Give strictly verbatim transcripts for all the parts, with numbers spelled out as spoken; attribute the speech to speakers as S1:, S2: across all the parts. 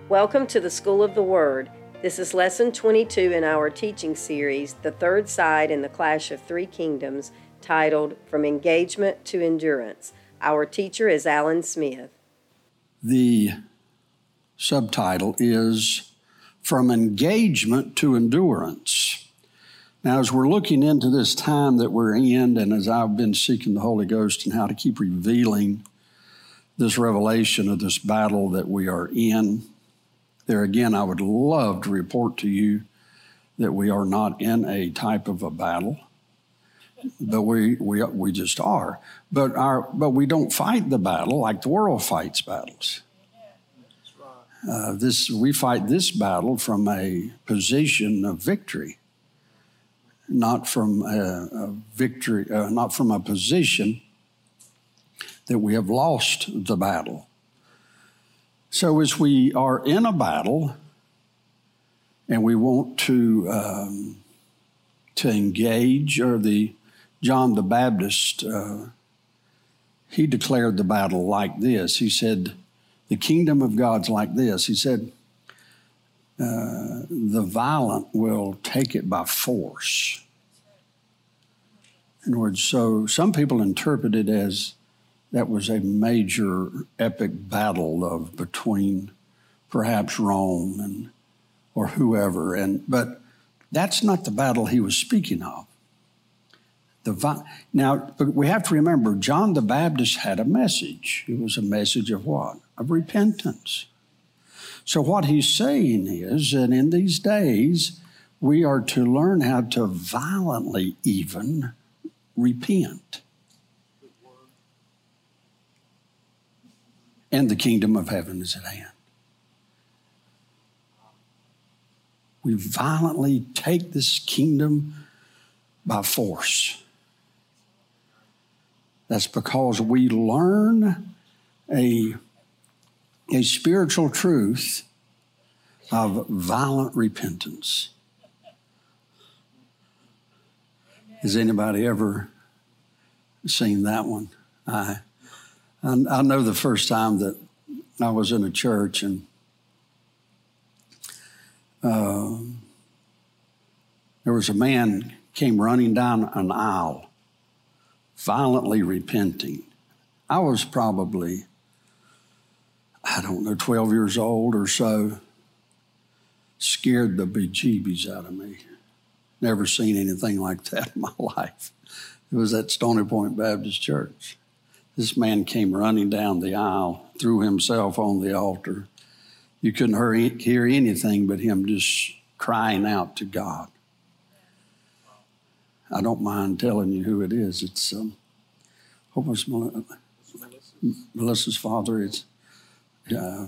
S1: Welcome to the School of the Word. This is Lesson twenty-two in our teaching series, The Third Side in the Clash of Three Kingdoms, titled From Engagement to Endurance. Our teacher is Alan Smith.
S2: The subtitle is From Engagement to Endurance. Now, as we're looking into this time that we're in, and as I've been seeking the Holy Ghost and how to keep revealing this revelation of this battle that we are in, there again, I would love to report to you that we are not in a type of a battle, but we we we just are. But our but we don't fight the battle like the world fights battles. Uh, this we fight this battle from a position of victory, not from a, a victory, uh, not from a position that we have lost the battle. So as we are in a battle and we want to um, to engage, or the John the Baptist, uh, he declared the battle like this. He said, the kingdom of God's like this. He said, uh, the violent will take it by force. In other words, so some people interpret it as that was a major epic battle of between perhaps Rome and or whoever, and but that's not the battle he was speaking of. The now, but we have to remember, John the Baptist had a message. It was a message of what? Of repentance. So what he's saying is that in these days, we are to learn how to violently even repent. And the kingdom of heaven is at hand. We violently take this kingdom by force. That's because we learn a, a spiritual truth of violent repentance. Has anybody ever seen that one? I I, I know the first time that I was in a church and uh, there was a man came running down an aisle, violently repenting. I was probably, I don't know, twelve years old or so. Scared the bejeebies out of me. Never seen anything like that in my life. It was at Stony Point Baptist Church. This man came running down the aisle, threw himself on the altar. You couldn't hear anything but him just crying out to God. I don't mind telling you who it is. It's um, what was Mel- Melissa's father? It's uh,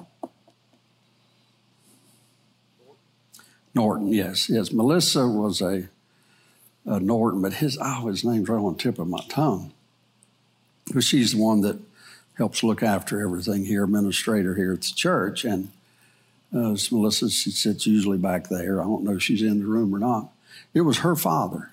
S2: Norton. Yes, yes. Melissa was a, a Norton, but his oh, his name's right on the tip of my tongue. But she's the one that helps look after everything here, administrator here at the church. And uh, it's Melissa, she sits usually back there. I don't know if she's in the room or not. It was her father.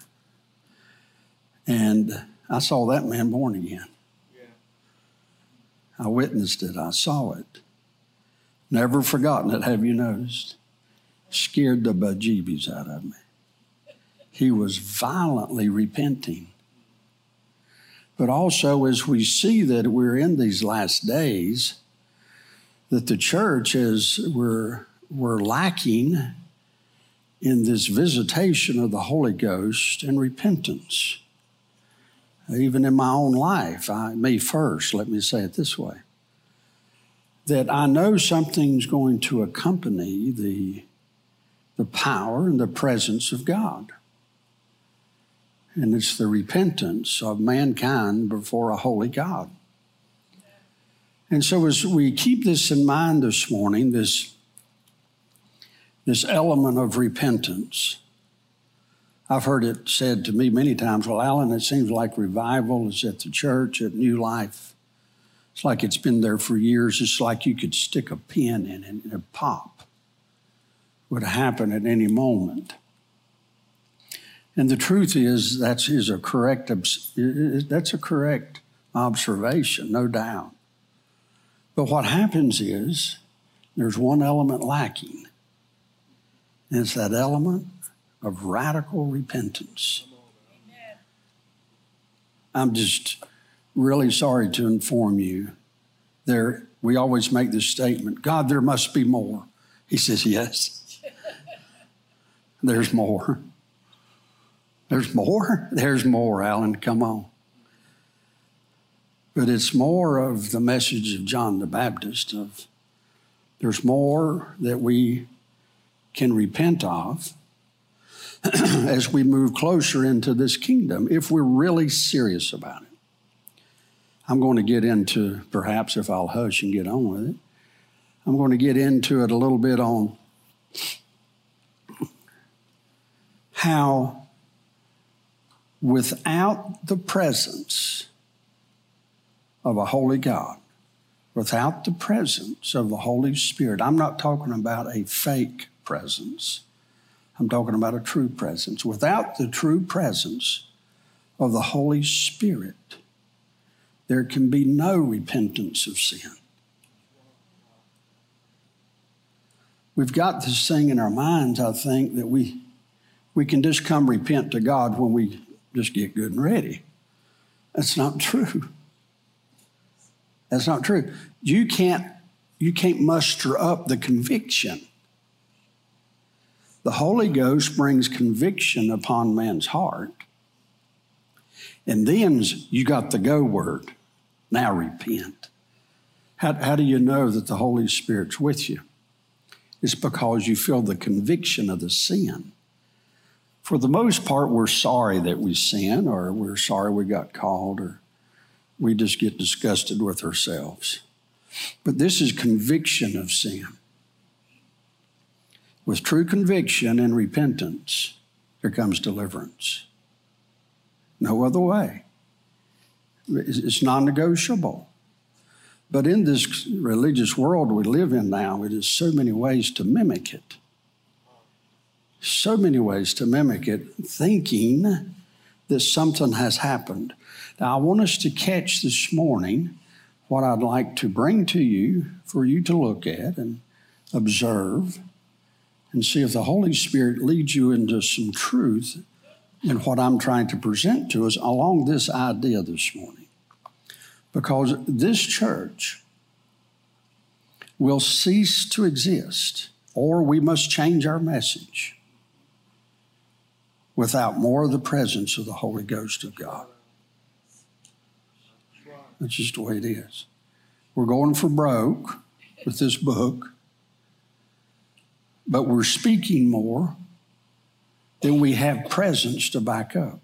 S2: And I saw that man born again. Yeah. I witnessed it. I saw it. Never forgotten it, have you noticed? Scared the bejeebies out of me. He was violently repenting. But also, as we see that we're in these last days, that the church is, we're, we're lacking in this visitation of the Holy Ghost and repentance. Even in my own life, I, me first, let me say it this way, that I know something's going to accompany the, the power and the presence of God. And it's the repentance of mankind before a holy God. And so as we keep this in mind this morning, this, this element of repentance, I've heard it said to me many times, well, Alan, it seems like revival is at the church, at New Life. It's like it's been there for years. It's like you could stick a pin in it and it'd pop. It would happen at any moment. And the truth is, that's is a correct, that's a correct observation, no doubt. But what happens is there's one element lacking. And it's that element of radical repentance. Amen. I'm just really sorry to inform you. There, we always make this statement, God, there must be more. He says, yes. There's more. There's more? There's more, Alan, come on. But it's more of the message of John the Baptist of there's more that we can repent of as we move closer into this kingdom, if we're really serious about it. I'm going to get into, perhaps if I'll hush and get on with it, I'm going to get into it a little bit on how without the presence of a holy God, without the presence of the Holy Spirit, I'm not talking about a fake presence. I'm talking about a true presence. Without the true presence of the Holy Spirit, there can be no repentance of sin. We've got this thing in our minds, I think, that we we can just come repent to God when we just get good and ready. That's not true. That's not true. You can't, you can't muster up the conviction. The Holy Ghost brings conviction upon man's heart. And then you got the go word. Now repent. How, how do you know that the Holy Spirit's with you? It's because you feel the conviction of the sin. For the most part, we're sorry that we sin, or we're sorry we got caught, or we just get disgusted with ourselves. But this is conviction of sin. With true conviction and repentance, there comes deliverance. No other way. It's non-negotiable. But in this religious world we live in now, it is so many ways to mimic it. So many ways to mimic it, thinking that something has happened. Now, I want us to catch this morning what I'd like to bring to you for you to look at and observe and see if the Holy Spirit leads you into some truth in what I'm trying to present to us along this idea this morning. Because this church will cease to exist, or we must change our message without more of the presence of the Holy Ghost of God. That's just the way it is. We're going for broke with this book, but we're speaking more than we have presence to back up.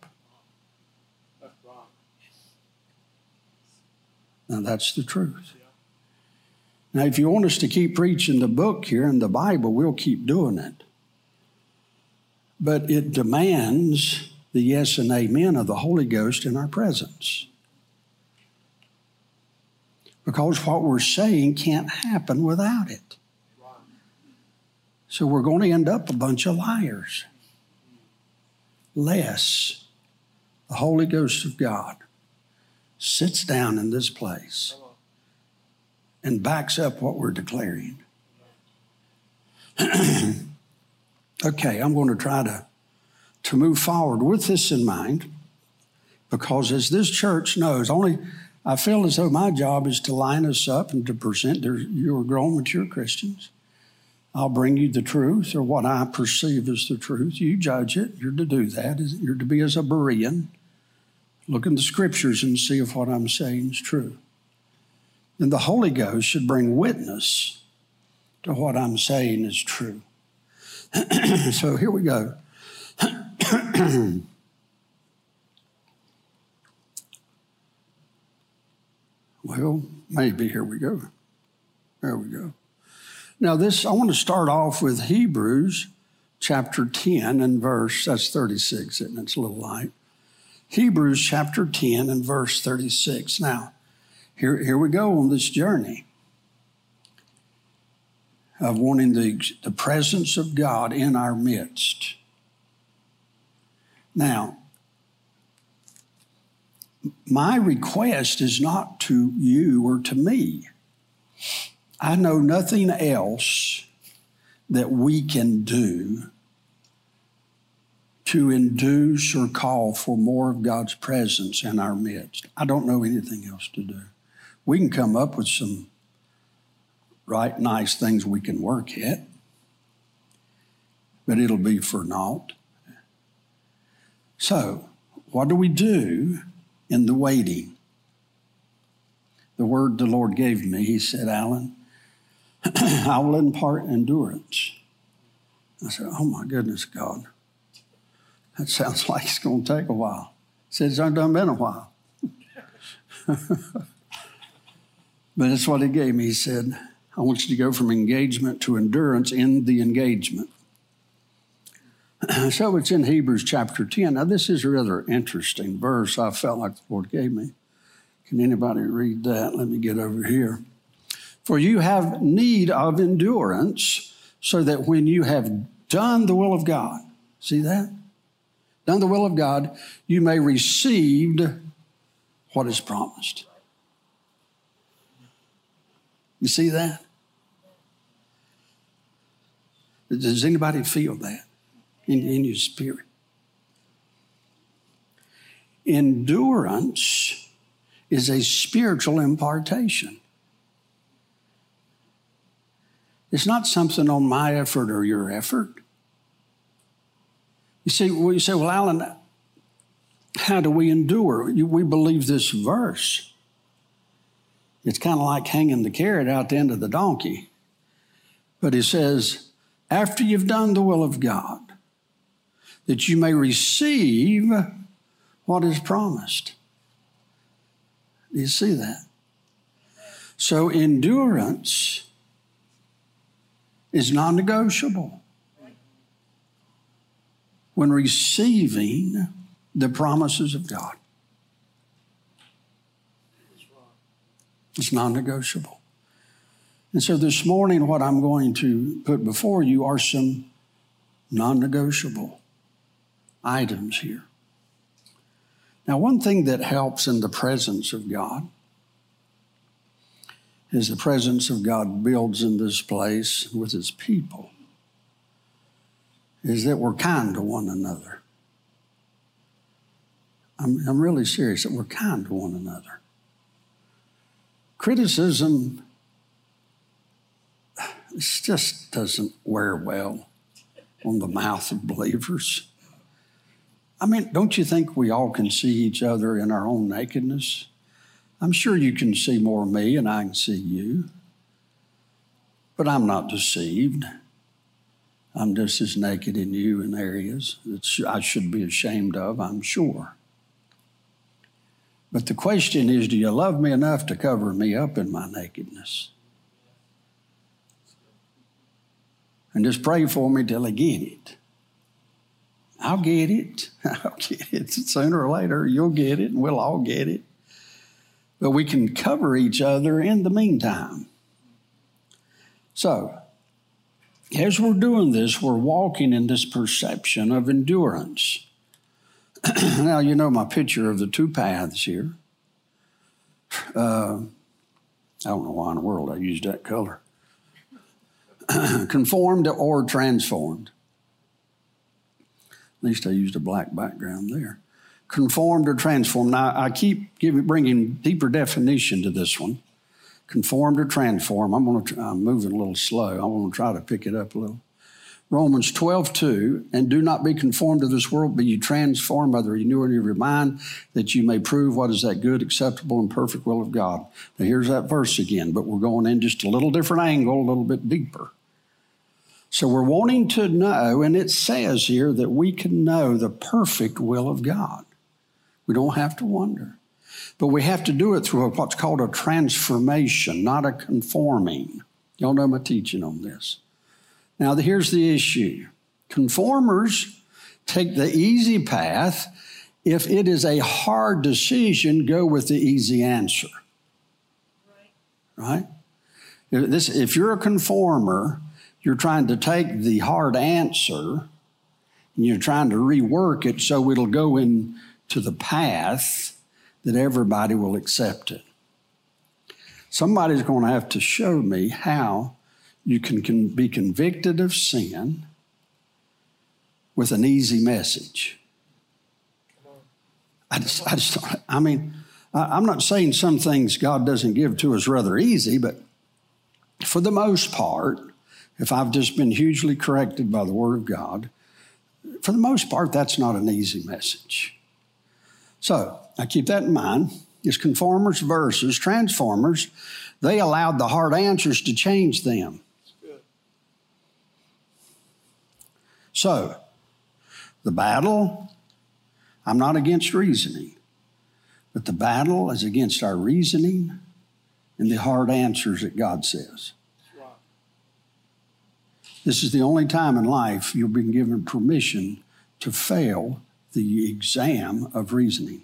S2: Now, that's the truth. Now, if you want us to keep preaching the book here in the Bible, we'll keep doing it. But it demands the yes and amen of the Holy Ghost in our presence. Because what we're saying can't happen without it. So we're going to end up a bunch of liars. Lest the Holy Ghost of God sits down in this place and backs up what we're declaring. Okay, I'm going to try to, to move forward with this in mind, because as this church knows, only I feel as though my job is to line us up and to present there, you are grown, mature Christians. I'll bring you the truth, or what I perceive as the truth. You judge it. You're to do that. You're to be as a Berean. Look in the scriptures and see if what I'm saying is true. And the Holy Ghost should bring witness to what I'm saying is true. So here we go. Well, maybe here we go. There we go. Now this, I want to start off with Hebrews chapter ten and verse, that's thirty-six, isn't it? It's a little light. Hebrews chapter ten and verse thirty-six. Now, here, here we go on this journey of wanting the, the presence of God in our midst. Now, my request is not to you or to me. I know nothing else that we can do to induce or call for more of God's presence in our midst. I don't know anything else to do. We can come up with some right nice things we can work at, but it'll be for naught. So, what do we do in the waiting? The word the Lord gave me, he said, Alan, I will impart endurance. I said, oh my goodness, God. That sounds like it's going to take a while. He said, it's done been a while. But that's what he gave me. He said, I want you to go from engagement to endurance in the engagement. So it's in Hebrews chapter ten. Now, this is a rather interesting verse I felt like the Lord gave me. Can anybody read that? Let me get over here. For you have need of endurance, so that when you have done the will of God, see that? Done the will of God, you may receive what is promised. You see that? Does anybody feel that in, in your spirit? Endurance is a spiritual impartation. It's not something on my effort or your effort. You see, well, you say, well, Alan, how do we endure? You, we believe this verse. It's kind of like hanging the carrot out the end of the donkey. But it says, after you've done the will of God, that you may receive what is promised. Do you see that? So endurance is non-negotiable when receiving the promises of God. It's non-negotiable. And so this morning, what I'm going to put before you are some non-negotiable items here. Now, one thing that helps in the presence of God is the presence of God builds in this place with his people, is that we're kind to one another. I'm, I'm really serious, that we're kind to one another. Criticism, it just doesn't wear well on the mouth of believers. I mean, don't you think we all can see each other in our own nakedness? I'm sure you can see more of me and I can see you. But I'm not deceived. I'm just as naked in you in areas that I should be ashamed of, I'm sure. But the question is, do you love me enough to cover me up in my nakedness? And just pray for me till I get it. I'll get it. I'll get it. Sooner or later, you'll get it, and we'll all get it. But we can cover each other in the meantime. So, as we're doing this, we're walking in this perception of endurance. Now, you know my picture of the two paths here. Uh, I don't know why in the world I used that color. Conformed or transformed. At least I used a black background there. Conformed or transformed. Now, I keep giving, bringing deeper definition to this one. Conformed or transformed. I'm going to. I'm moving a little slow. I want to try to pick it up a little. Romans twelve two, and do not be conformed to this world, but ye transformed by the renewing of your mind, that you may prove what is that good, acceptable, and perfect will of God. Now here's that verse again, but we're going in just a little different angle, a little bit deeper. So we're wanting to know, and it says here that we can know the perfect will of God. We don't have to wonder. But we have to do it through what's called a transformation, not a conforming. Y'all know my teaching on this. Now, here's the issue. Conformers take the easy path. If it is a hard decision, go with the easy answer. Right? If, this, if you're a conformer, you're trying to take the hard answer and you're trying to rework it so it'll go into the path that everybody will accept it. Somebody's going to have to show me how you can, can be convicted of sin with an easy message. I just, I just, I mean, I, I'm not saying some things God doesn't give to us rather easy, but for the most part, if I've just been hugely corrected by the Word of God, for the most part, that's not an easy message. So I keep that in mind. It's conformers versus transformers. They allowed the hard answers to change them. So the battle, I'm not against reasoning, but the battle is against our reasoning and the hard answers that God says. This is the only time in life you've been given permission to fail the exam of reasoning.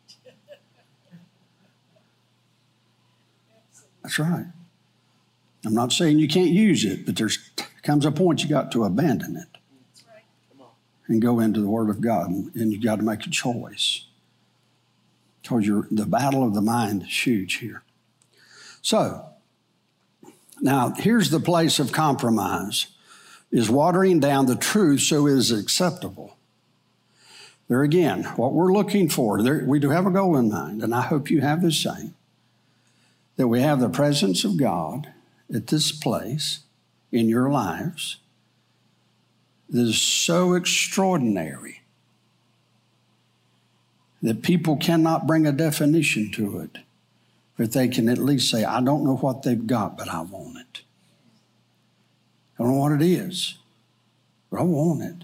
S2: That's right. I'm not saying you can't use it, but there's comes a point you got to abandon it and go into the Word of God, and, and you got to make a choice. Because you're, the battle of the mind is huge here. So, now here's the place of compromise. Is watering down the truth so it is acceptable. There again, what we're looking for, there, we do have a goal in mind, and I hope you have the same, that we have the presence of God at this place in your lives that is so extraordinary that people cannot bring a definition to it, but they can at least say, I don't know what they've got, but I want it. I don't know what it is, but I want it.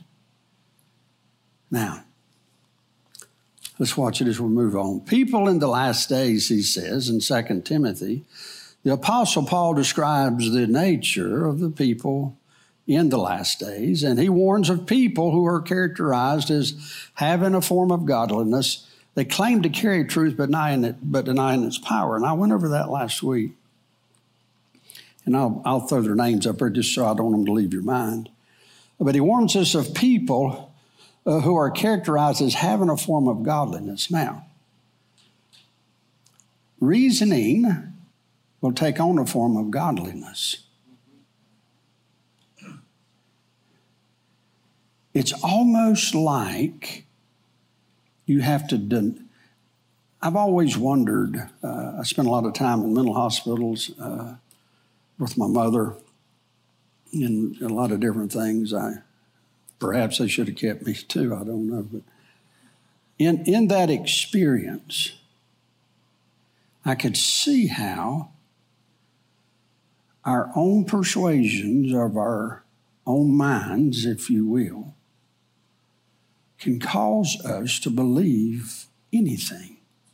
S2: Now, let's watch it as we move on. People in the last days, he says in Second Timothy, the Apostle Paul describes the nature of the people in the last days, and he warns of people who are characterized as having a form of godliness. They claim to carry truth, but denying it, but denying its power. And I went over that last week. And I'll, I'll throw their names up there just so I don't want them to leave your mind. But he warns us of people uh, who are characterized as having a form of godliness. Now, reasoning will take on a form of godliness. It's almost like you have to... Den- I've always wondered, uh, I spent a lot of time in mental hospitals, uh, with my mother and a lot of different things. I perhaps they should have kept me too, I don't know. But in, in that experience, I could see how our own persuasions of our own minds, if you will, can cause us to believe anything.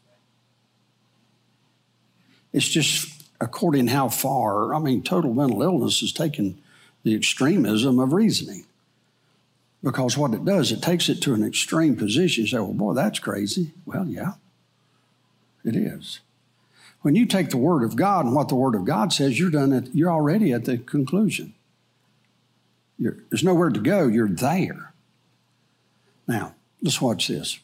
S2: It's just according how far, I mean, total mental illness has taken the extremism of reasoning. Because what it does, it takes it to an extreme position. You say, well, boy, that's crazy. Well, yeah, it is. When you take the Word of God and what the Word of God says, you're done at, you're already at the conclusion. You're, there's nowhere to go. You're there. Now, let's watch this.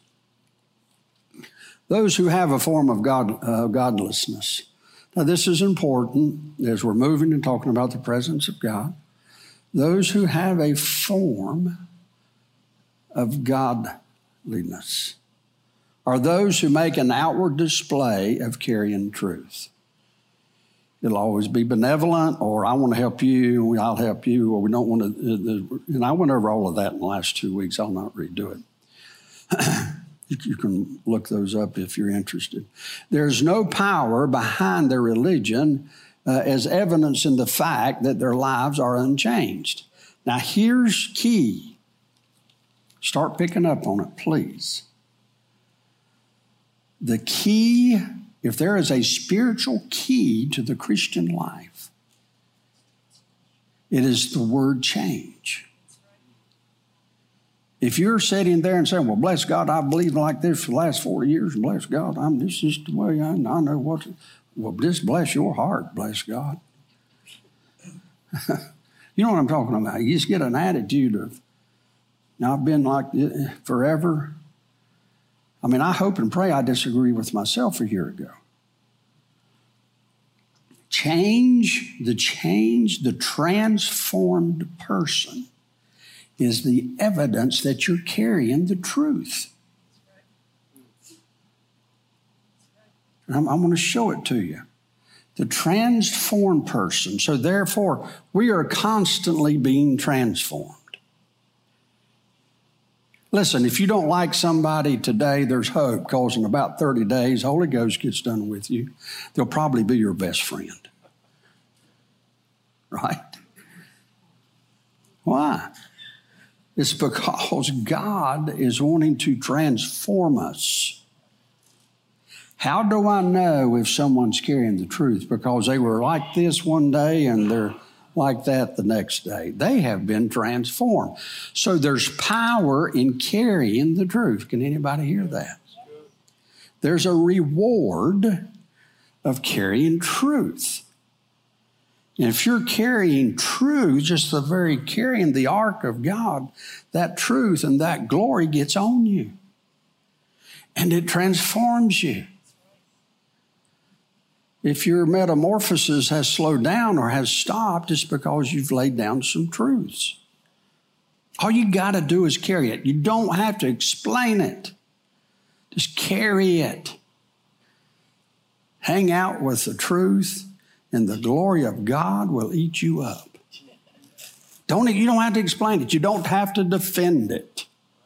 S2: Those who have a form of God, uh, godlessness. Now, this is important as we're moving and talking about the presence of God. Those who have a form of godliness are those who make an outward display of carrying truth. It'll always be benevolent, or I want to help you, I'll help you, or we don't want to. And I went over all of that in the last two weeks. I'll not redo it. You can look those up if you're interested. There's no power behind their religion uh, as evidence in the fact that their lives are unchanged. Now, here's key. Start picking up on it, please. The key, if there is a spiritual key to the Christian life, it is the word change. If you're sitting there and saying, well, bless God, I've believed like this for the last forty years, and bless God, I'm this is the way I, I know what, to, well, just bless your heart, bless God. You know what I'm talking about. You just get an attitude of, now I've been like forever. I mean, I hope and pray I disagree with myself a year ago. Change, the change, the transformed person is the evidence that you're carrying the truth. And I'm, I'm going to show it to you. The transformed person. So therefore, we are constantly being transformed. Listen, if you don't like somebody today, there's hope, because in about thirty days, the Holy Ghost gets done with you. They'll probably be your best friend. Right? Why? It's because God is wanting to transform us. How do I know if someone's carrying the truth? Because they were like this one day and they're like that the next day. They have been transformed. So there's power in carrying the truth. Can anybody hear that? There's a reward of carrying truth. And if you're carrying truth, just the very carrying the ark of God, that truth and that glory gets on you. And it transforms you. If your metamorphosis has slowed down or has stopped, it's because you've laid down some truths. All you got to do is carry it. You don't have to explain it. Just carry it. Hang out with the truth, and the glory of God will eat you up. Don't, you don't have to explain it. You don't have to defend it.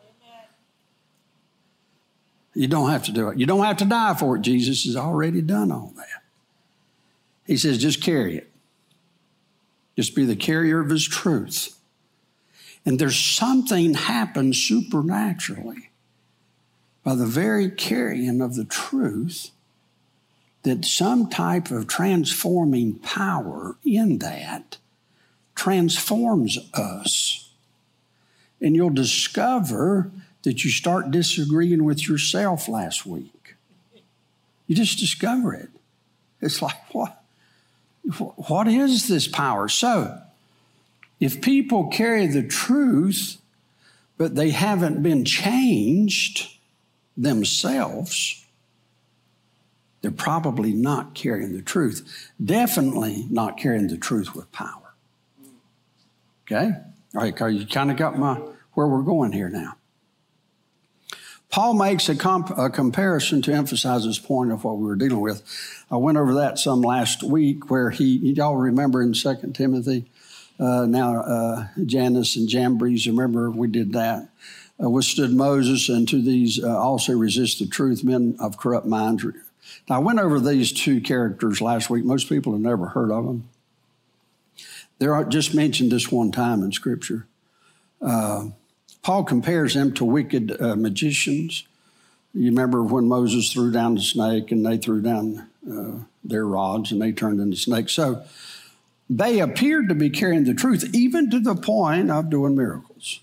S2: You don't have to do it. You don't have to die for it. Jesus has already done all that. He says, just carry it. Just be the carrier of his truth. And there's something happens supernaturally by the very carrying of the truth, that some type of transforming power in that transforms us. And you'll discover that you start disagreeing with yourself last week. You just discover it. It's like, what? What is this power? So, if people carry the truth, but they haven't been changed themselves, they're probably not carrying the truth. Definitely not carrying the truth with power. Okay? All right, you kind of got my where we're going here now. Paul makes a, comp, a comparison to emphasize this point of what we were dealing with. I went over that some last week where he, y'all remember in Second Timothy, uh, now uh, Jannes and Jambres, remember we did that, uh, withstood Moses, and to these uh, also resist the truth, men of corrupt minds. Now, I went over these two characters last week. Most people have never heard of them. They're just mentioned this one time in Scripture. Uh, Paul compares them to wicked uh, magicians. You remember when Moses threw down the snake and they threw down uh, their rods and they turned into snakes. So they appeared to be carrying the truth, even to the point of doing miracles.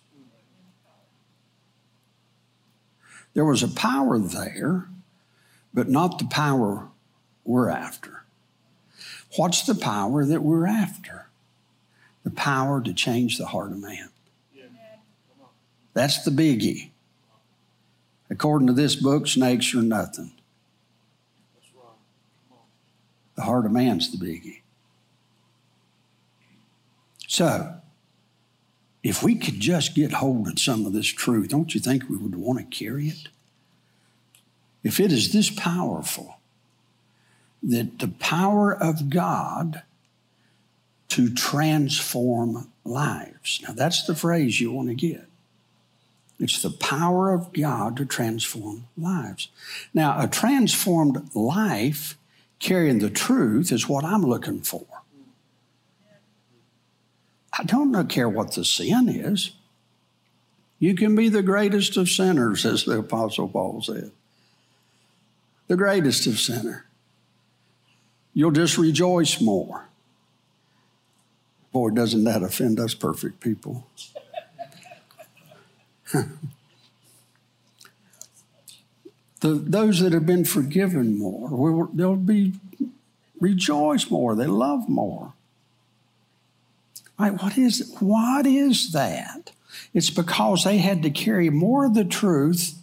S2: There was a power there, but not the power we're after. What's the power that we're after? The power to change the heart of man. That's the biggie. According to this book, snakes are nothing. The heart of man's the biggie. So, if we could just get hold of some of this truth, don't you think we would want to carry it? If it is this powerful, that the power of God to transform lives. Now, that's the phrase you want to get. It's the power of God to transform lives. Now, a transformed life carrying the truth is what I'm looking for. I don't care what the sin is. You can be the greatest of sinners, as the Apostle Paul said. The greatest of sinners. You'll just rejoice more. Boy, doesn't that offend us perfect people? the, those that have been forgiven more, will, they'll be rejoice more. They love more. Right, what is what is that? It's because they had to carry more of the truth,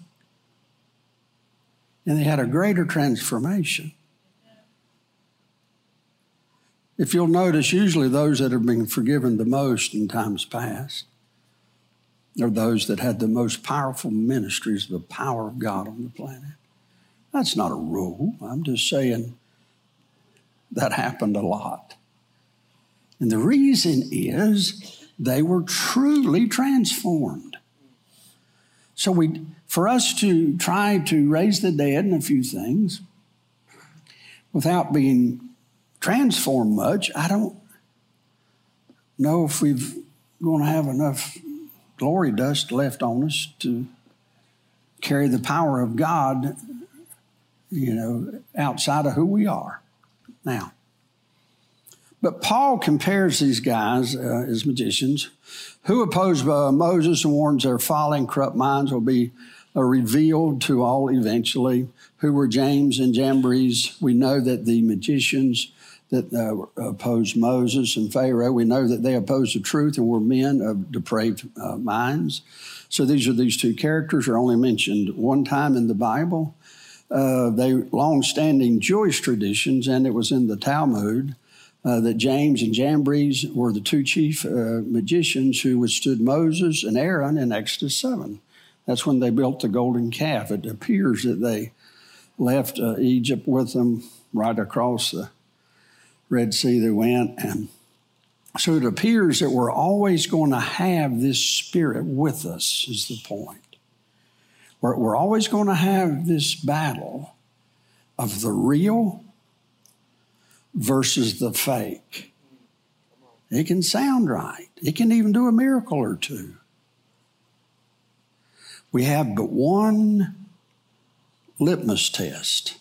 S2: and they had a greater transformation. If you'll notice, usually those that have been forgiven the most in times past are those that had the most powerful ministries of the power of God on the planet. That's not a rule. I'm just saying that happened a lot. And the reason is they were truly transformed. So we, for us to try to raise the dead and a few things without being transformed much, I don't know if we've going to have enough glory dust left on us to carry the power of God, you know, outside of who we are now. But Paul compares these guys uh, as magicians who oppose uh, Moses and warns their folly and corrupt minds will be uh, revealed to all eventually. Who were James and Jambres? We know that the magicians that uh, opposed Moses and Pharaoh, we know that they opposed the truth and were men of depraved uh, minds. So these are these two characters are only mentioned one time in the Bible. Uh, they long-standing Jewish traditions, and it was in the Talmud, Uh, that James and Jambres were the two chief uh, magicians who withstood Moses and Aaron in Exodus seven. That's when they built the golden calf. It appears that they left uh, Egypt with them right across the Red Sea they went. And so it appears that we're always going to have this spirit with us is the point. We're, we're always going to have this battle of the real versus the fake. It can sound right. It can even do a miracle or two. We have but one litmus test.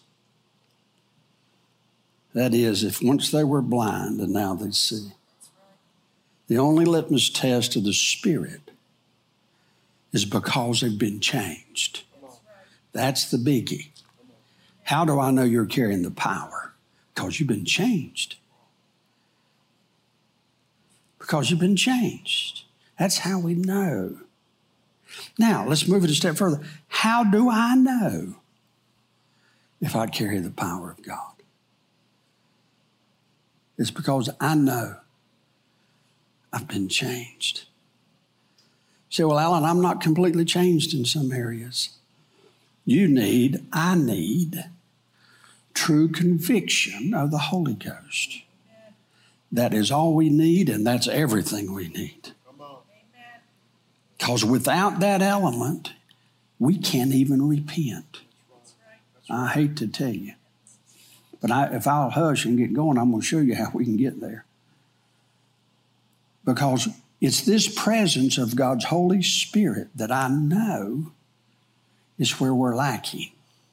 S2: That is, if once they were blind and now they see. The only litmus test of the Spirit is because they've been changed. That's the biggie. How do I know you're carrying the power? Because you've been changed. Because you've been changed. That's how we know. Now, let's move it a step further. How do I know if I carry the power of God? It's because I know I've been changed. You say, well, Alan, I'm not completely changed in some areas. You need, I need, true conviction of the Holy Ghost. That is all we need, and that's everything we need. Because without that element, we can't even repent. I hate to tell you. But I, if I'll hush and get going, I'm going to show you how we can get there. Because it's this presence of God's Holy Spirit that I know is where we're lacking.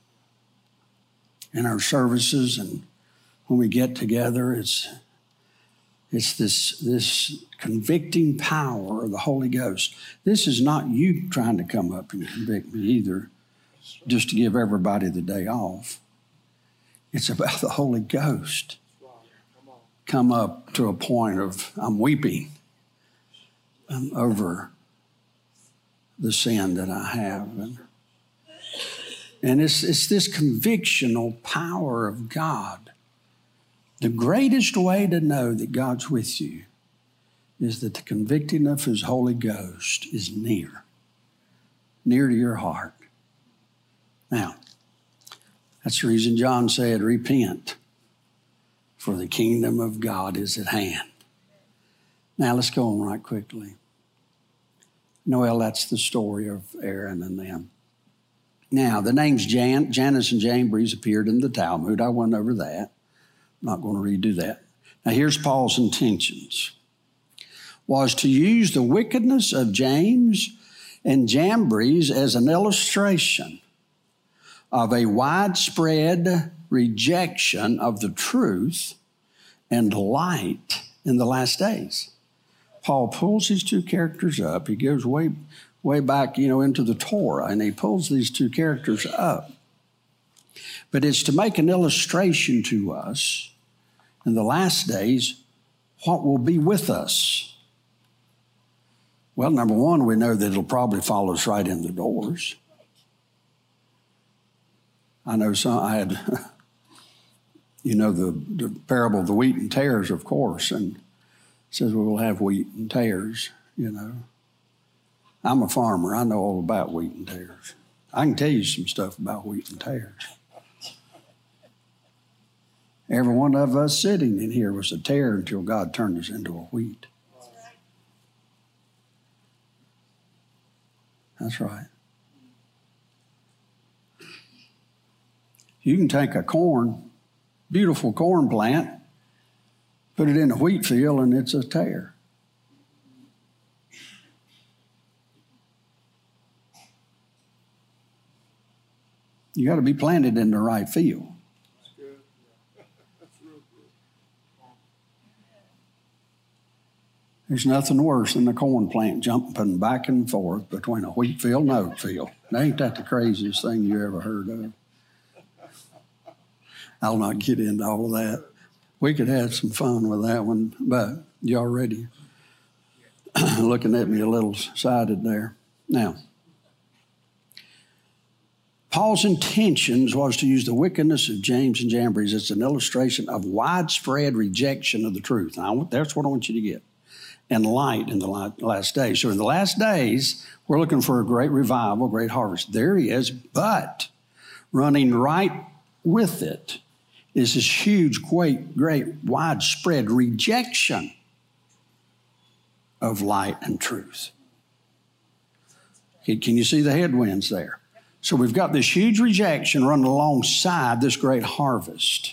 S2: In our services and when we get together, it's, it's this, this convicting power of the Holy Ghost. This is not you trying to come up and convict me either, just to give everybody the day off. It's about the Holy Ghost. Come up to a point of, I'm weeping um, over the sin that I have. And, And it's, it's this convictional power of God. The greatest way to know that God's with you is that the convicting of His Holy Ghost is near, near to your heart. Now, that's the reason John said, repent, for the kingdom of God is at hand. Now, let's go on right quickly. Noel, that's the story of Aaron and them. Now, the names Jan, Jannes and Jambres appeared in the Talmud. I went over that. I'm not going to redo that. Now, here's Paul's intentions. Was to use the wickedness of James and Jambres as an illustration of a widespread rejection of the truth and light in the last days. Paul pulls these two characters up. He goes way way back, you know, into the Torah, and he pulls these two characters up. But it's to make an illustration to us in the last days what will be with us. Well, number one, we know that it'll probably follow us right in the doors. I know some, I had, You know the, the parable of the wheat and tares, of course, and it says we will have wheat and tares, you know. I'm a farmer. I know all about wheat and tares. I can tell you some stuff about wheat and tares. Every one of us sitting in here was a tare until God turned us into a wheat. That's right. You can take a corn, beautiful corn plant, put it in a wheat field, and it's a tare. You got to be planted in the right field. There's nothing worse than the corn plant jumping back and forth between a wheat field and oat field. Ain't that the craziest thing you ever heard of? I'll not get into all that. We could have some fun with that one, but you already looking at me a little sided there. Now, Paul's intentions was to use the wickedness of James and Jambres as an illustration of widespread rejection of the truth. Now, that's what I want you to get. And light in the last days. So in the last days, we're looking for a great revival, great harvest. There he is, but running right with it is this huge, great, great, widespread rejection of light and truth. Can you see the headwinds there? So we've got this huge rejection running alongside this great harvest.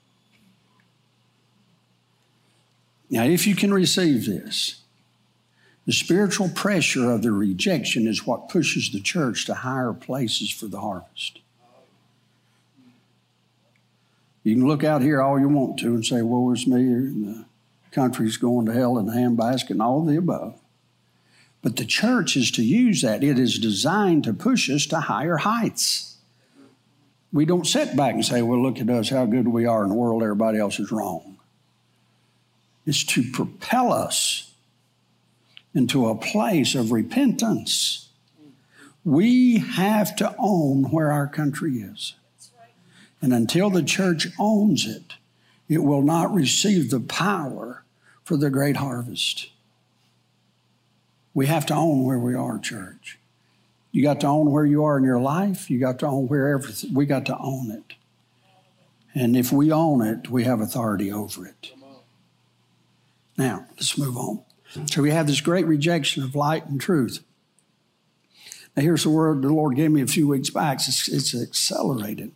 S2: Now, if you can receive this, the spiritual pressure of the rejection is what pushes the church to higher places for the harvest. You can look out here all you want to and say, woe is me, and the country's going to hell in a handbasket, and all of the above. But the church is to use that. It is designed to push us to higher heights. We don't sit back and say, well, look at us, how good we are in the world, everybody else is wrong. Is to propel us into a place of repentance. We have to own where our country is. And until the church owns it, it will not receive the power for the great harvest. We have to own where we are, church. You got to own where you are in your life. You got to own where everything, we got to own it. And if we own it, we have authority over it. Now, let's move on. So we have this great rejection of light and truth. Now, here's the word the Lord gave me a few weeks back. It's, it's accelerated.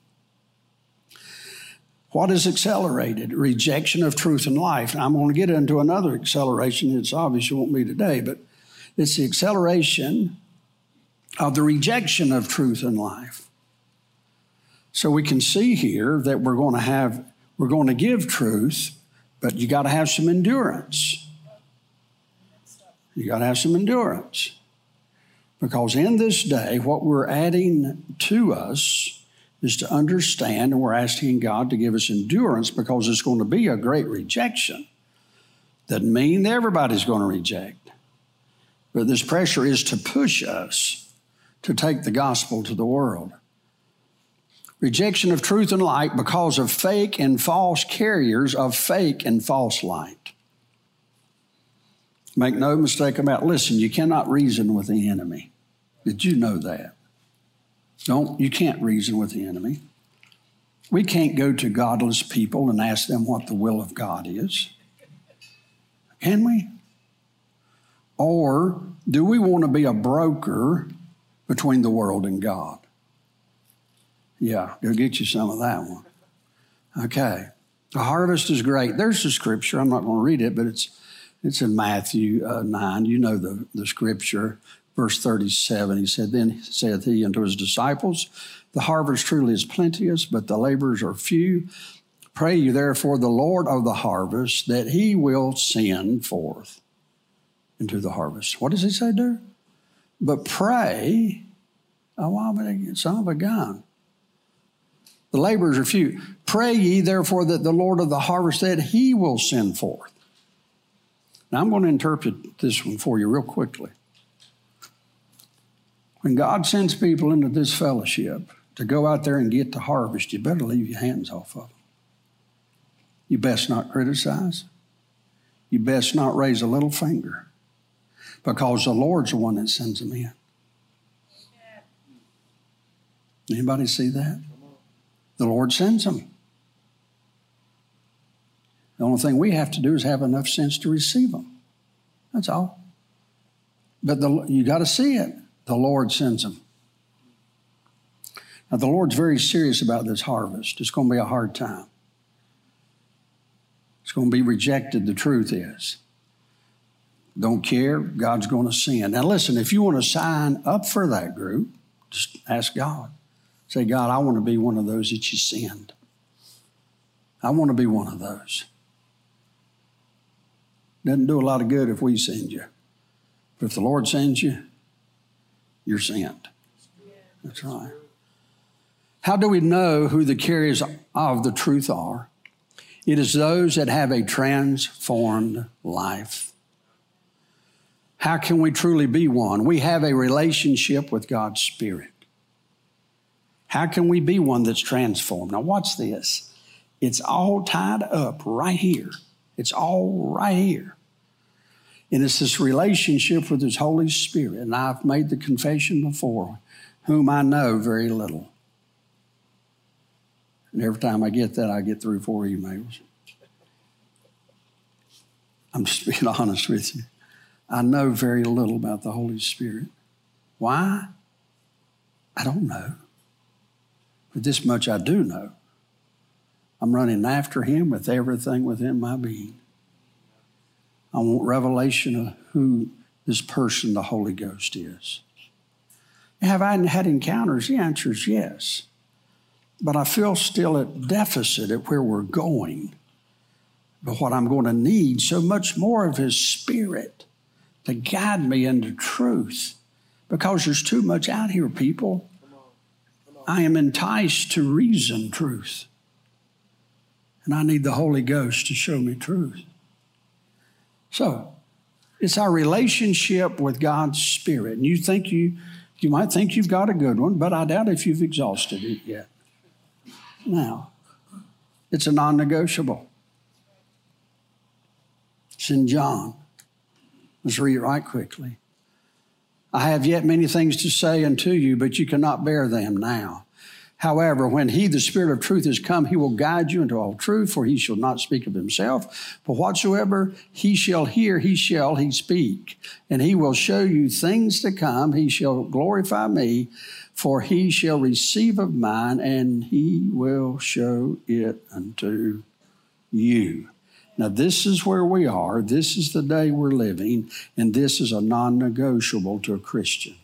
S2: What is accelerated? Rejection of truth and life. Now, I'm going to get into another acceleration. It's obvious it won't be today, but it's the acceleration of the rejection of truth and life. So we can see here that we're going to have, we're going to give truth, but you got to have some endurance. You got to have some endurance. Because in this day, what we're adding to us is to understand, and we're asking God to give us endurance because it's going to be a great rejection. Doesn't mean that everybody's going to reject. But this pressure is to push us to take the gospel to the world. Rejection of truth and light because of fake and false carriers of fake and false light. Make no mistake about it. Listen, you cannot reason with the enemy. Did you know that? Don't, you can't reason with the enemy. We can't go to godless people and ask them what the will of God is. Can we? Or do we want to be a broker between the world and God? Yeah, they'll get you some of that one. Okay. The harvest is great. There's the scripture. I'm not going to read it, but it's it's in Matthew uh, nine. You know the, the scripture. Verse thirty-seven, he said, Then saith he unto his disciples, The harvest truly is plenteous, but the laborers are few. Pray you therefore the Lord of the harvest, that he will send forth into the harvest. What does he say there? But pray, oh, son of a gun. The laborers are few. Pray ye therefore that the Lord of the harvest, that he will send forth. Now I'm going to interpret this one for you real quickly. When God sends people into this fellowship to go out there and get the harvest, you better leave your hands off of them. You best not criticize. You best not raise a little finger, because the Lord's the one that sends them in. Anybody see that? The Lord sends them. The only thing we have to do is have enough sense to receive them. That's all. But the, you got to see it. The Lord sends them. Now, the Lord's very serious about this harvest. It's going to be a hard time. It's going to be rejected, the truth is. Don't care, God's going to send. Now listen, if you want to sign up for that group, just ask God. Say, God, I want to be one of those that you send. I want to be one of those. Doesn't do a lot of good if we send you. But if the Lord sends you, you're sent. That's right. How do we know who the carriers of the truth are? It is those that have a transformed life. How can we truly be one? We have a relationship with God's Spirit. How can we be one that's transformed? Now watch this. It's all tied up right here. It's all right here. And it's this relationship with His Holy Spirit. And I've made the confession before, whom I know very little. And every time I get that, I get three or four emails. I'm just being honest with you. I know very little about the Holy Spirit. Why? I don't know. But this much I do know. I'm running after Him with everything within my being. I want revelation of who this person, the Holy Ghost, is. Have I had encounters? The answer is yes. But I feel still at deficit at where we're going. But what I'm going to need, so much more of His Spirit to guide me into truth. Because there's too much out here, people. Come on. Come on. I am enticed to reason truth. And I need the Holy Ghost to show me truth. So, it's our relationship with God's Spirit. And you think you, you might think you've got a good one, but I doubt if you've exhausted it yet. Now, it's a non-negotiable. It's in John. Let's read it right quickly. I have yet many things to say unto you, but you cannot bear them now. However, when He, the Spirit of truth, is come, He will guide you into all truth, for He shall not speak of Himself, but whatsoever He shall hear, He shall He speak. And He will show you things to come. He shall glorify me, for He shall receive of mine, and He will show it unto you. Now, this is where we are. This is the day we're living, and this is a non-negotiable to a Christian.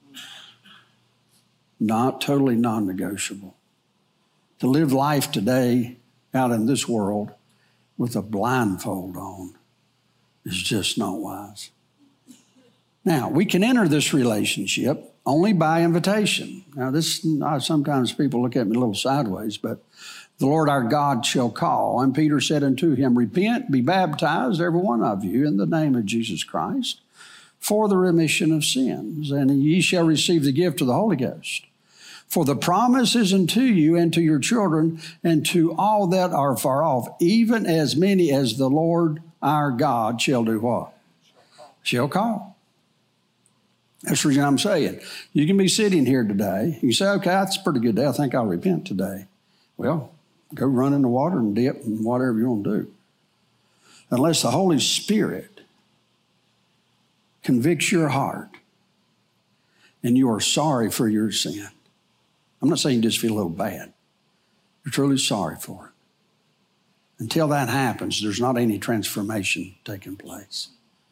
S2: Not totally non-negotiable. To live life today out in this world with a blindfold on is just not wise. Now, we can enter this relationship only by invitation. Now, this sometimes people look at me a little sideways, but the Lord our God shall call. And Peter said unto him, repent, be baptized, every one of you, in the name of Jesus Christ, for the remission of sins, and ye shall receive the gift of the Holy Ghost. For the promise is unto you and to your children and to all that are far off, even as many as the Lord our God shall do what? Shall call. Shall call. That's the reason I'm saying. You can be sitting here today. You say, okay, that's a pretty good day. I think I'll repent today. Well, go run in the water and dip and whatever you want to do. Unless the Holy Spirit convicts your heart and you are sorry for your sin. I'm not saying you just feel a little bad. You're truly sorry for it. Until that happens, there's not any transformation taking place.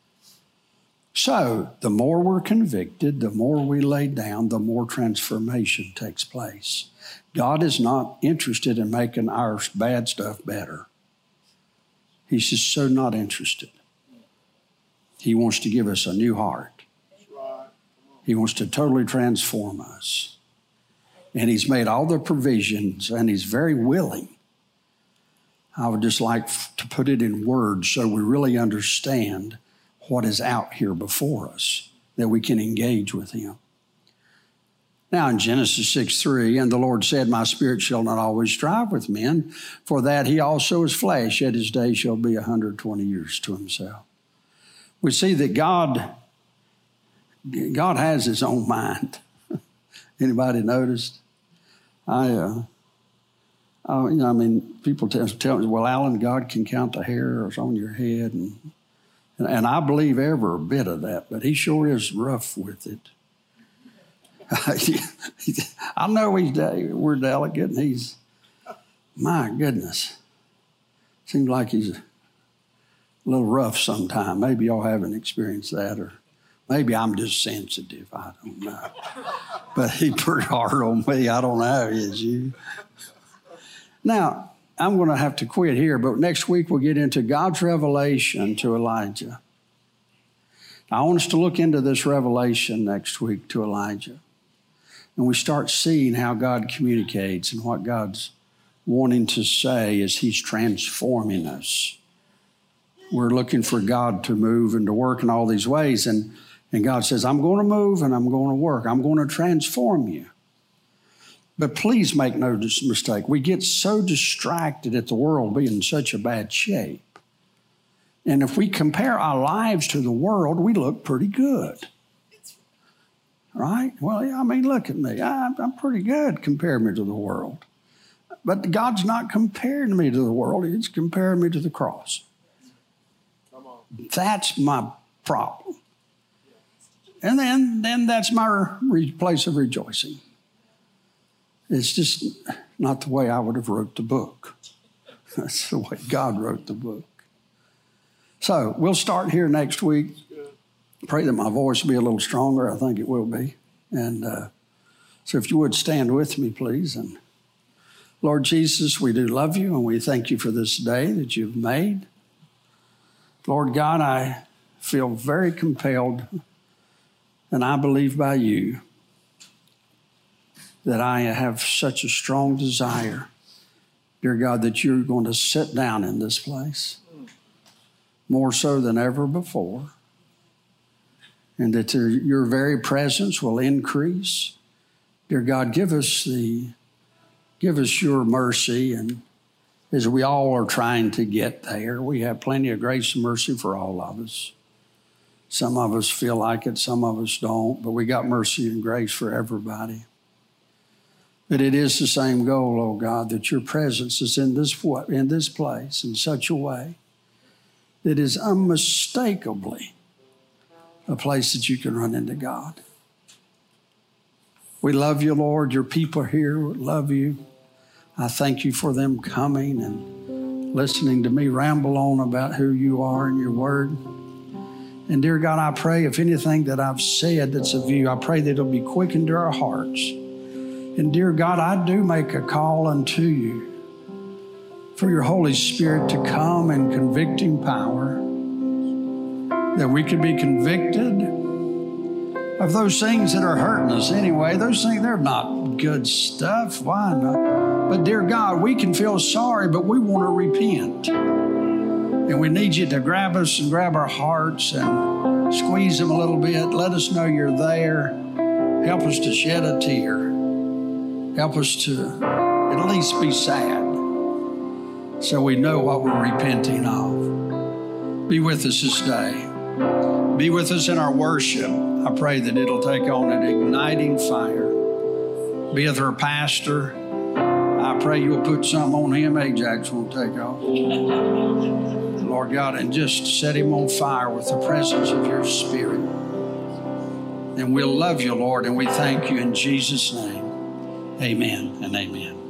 S2: So, the more we're convicted, the more we lay down, the more transformation takes place. God is not interested in making our bad stuff better. He's just so not interested. He wants to give us a new heart. He wants to totally transform us. And He's made all the provisions, and He's very willing. I would just like to put it in words so we really understand what is out here before us, that we can engage with Him. Now in Genesis six three, and the Lord said, my spirit shall not always strive with men, for that he also is flesh, yet his day shall be one hundred twenty years to himself. We see that God, God has his own mind. Anybody noticed? I, uh, I, you know, I mean, people tell, tell me, well, Alan, God can count the hairs on your head. And, and, and I believe every bit of that, but he sure is rough with it. I know he's we're delicate, and he's, my goodness, seems like he's a little rough sometimes. Maybe y'all haven't experienced that, or maybe I'm just sensitive. I don't know. But he's pretty hard on me. I don't know how he is you. Now, I'm going to have to quit here, but next week we'll get into God's revelation to Elijah. I want us to look into this revelation next week to Elijah. And we start seeing how God communicates and what God's wanting to say as he's transforming us. We're looking for God to move and to work in all these ways. And, and God says, I'm going to move and I'm going to work. I'm going to transform you. But please make no mistake. We get so distracted at the world being in such a bad shape. And if we compare our lives to the world, we look pretty good. Right? Well, yeah, I mean, look at me. I, I'm pretty good compared me to the world. But God's not comparing me to the world. He's comparing me to the cross. Come on. That's my problem. And then, then that's my re- place of rejoicing. It's just not the way I would have wrote the book. That's the way God wrote the book. So we'll start here next week. Pray that my voice will be a little stronger. I think it will be. And uh, so if you would stand with me, please. And Lord Jesus, we do love you, and we thank you for this day that you've made. Lord God, I feel very compelled, and I believe by you that I have such a strong desire, dear God, that you're going to sit down in this place more so than ever before. And that your very presence will increase. Dear God, give us the, give us your mercy. And as we all are trying to get there, we have plenty of grace and mercy for all of us. Some of us feel like it, some of us don't, but we got mercy and grace for everybody. But it is the same goal, oh God, that your presence is in this, in this place in such a way that is unmistakably a place that you can run into God. We love you, Lord. Your people here love you. I thank you for them coming and listening to me ramble on about who you are and your word. And dear God, I pray if anything that I've said that's of you, I pray that it'll be quickened to our hearts. And dear God, I do make a call unto you for your Holy Spirit to come in convicting power, that we could be convicted of those things that are hurting us anyway. Those things, they're not good stuff. Why not? But dear God, we can feel sorry, but we want to repent. And we need you to grab us and grab our hearts and squeeze them a little bit. Let us know you're there. Help us to shed a tear. Help us to at least be sad so we know what we're repenting of. Be with us this day. Be with us in our worship. I pray that it'll take on an igniting fire. Be with our pastor. I pray you'll put something on him Ajax won't take off. Lord God, and just set him on fire with the presence of your Spirit. And we'll love you, Lord, and we thank you in Jesus' name. Amen and amen.